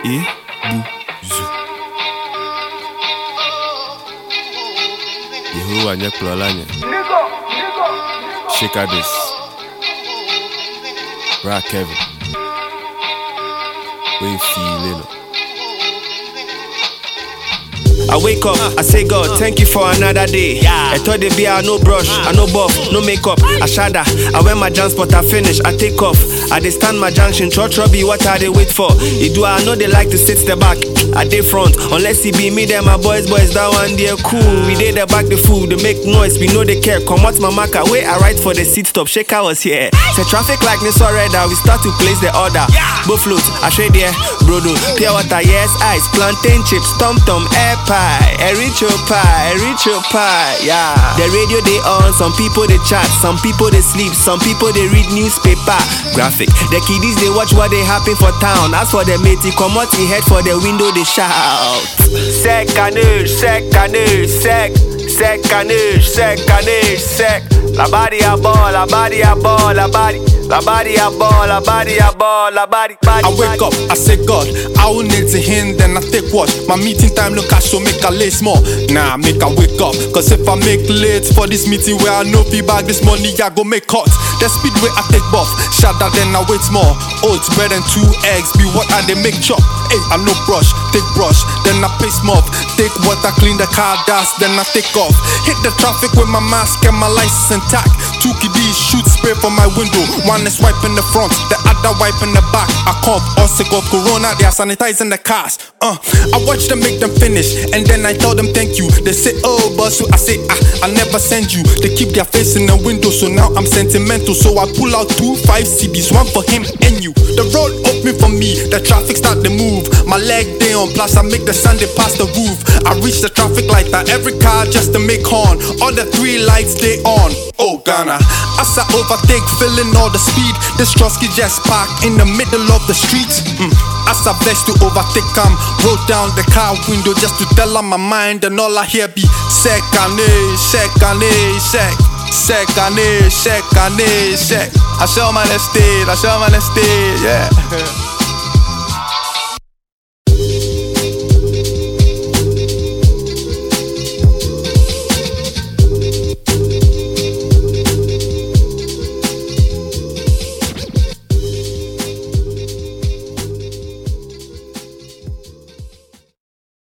Buzu. Yehovah Nyeklolanya. Shaker this. Bra Kevin. We feeling. I wake up, I say God, thank you for another day. I thought they be no brush, I no buff, no makeup, I shada. I wear my transport, I finish, I take off. I dey stand my junction, church be what I they wait for. It do I know they like to sit the back, I dey front. Unless it be me, then my boys, that one they cool. We dey the back the food, they make noise, we know they care. Come out my marker, wait, I write for the seat stop, Shaker was here. Say traffic like this already, we start to place the order. Both float, I shade there, brodo, pure water, yes, ice, plantain chips, tom air pie, Ericho pie, yeah. The radio they on, some people they chat, some people they sleep, some people they read newspaper. Graphic, the kiddies they watch what they happen for town. As for the matey, come out in head for the window they shout. Sec. La body a ball. I wake up, I say God, I will need to him, then I take watch. My meeting time look cash so make a late small. Nah, make a wake up, cause if I make late for this meeting where I know feedback this money I go make cut. The speed way I take buff, shatter then I wait more. Oats, bread and 2 eggs, be what I they make chop. Hey, I no brush, take brush, then I paste mop. Take water, clean the car dust, then I take off. Hit the traffic with my mask and my license intact. 2 kiddies shoot spray from my window. One is wiping the front, the other wiping the back. I cough, all sick of corona, they are sanitizing the cars. I watch them make them finish, and then I tell them thank you. They say, oh, boss, so I say, I never send you. They keep their face in the window, so now I'm sentimental. So I pull out 2 5 CBs, one for him and you. The road open for me, the traffic start to move. My leg day on, plus I make the sun they pass the roof. I reach the traffic light at every car just to make horn. All the 3 lights they on. Oh Ghana, as I overtake, feeling all the speed. This Trusky just parked in the middle of the streets. As I blessed to overtake him, roll down the car window just to tell her my mind, and all I hear be sec. I show my estate, yeah.